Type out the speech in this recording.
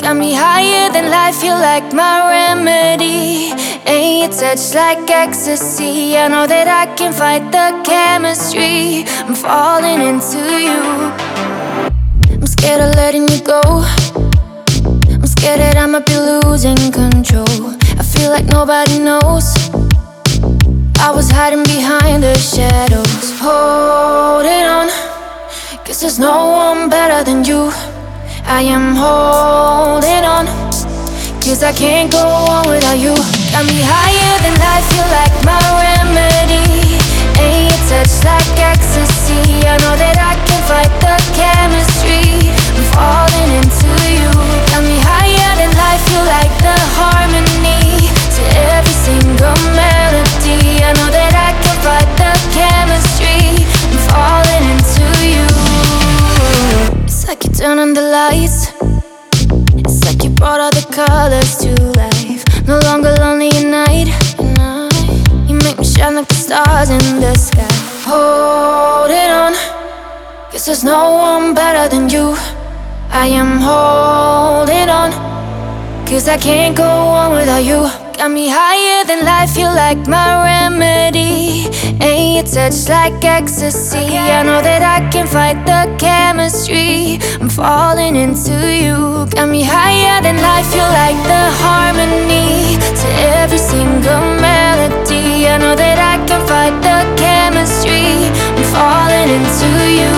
Got me higher than life, you're like my remedy. And your touch like ecstasy. I know that I can fight the chemistry. I'm falling into you. I'm scared of letting you go. I'm scared that I might be losing control. I feel like nobody knows. I was hiding behind the shadows, holding on, 'cause there's no one better than you. I am holding on, 'cause I can't go on without you. Got me higher than life, you're like my remedy. And your touch like ecstasy. I know that I can fight the chemistry. I'm falling into you. Got me higher than life, you're like the harmony to every single melody. I know that I can fight the chemistry. I'm falling into you. It's like you turn on the lights. It's like you brought all the colors to life. No longer lonely at night. You make me shine like the stars in the sky. Holding on, 'cause there's no one better than you. I am holding on, 'cause I can't go on without you. Got me higher than life, you're like my remedy. And your touch like ecstasy. I know that I can fight the chemistry. I'm falling into you. Got me higher than life, you're like the harmony to every single melody. I know that I can fight the chemistry. I'm falling into you.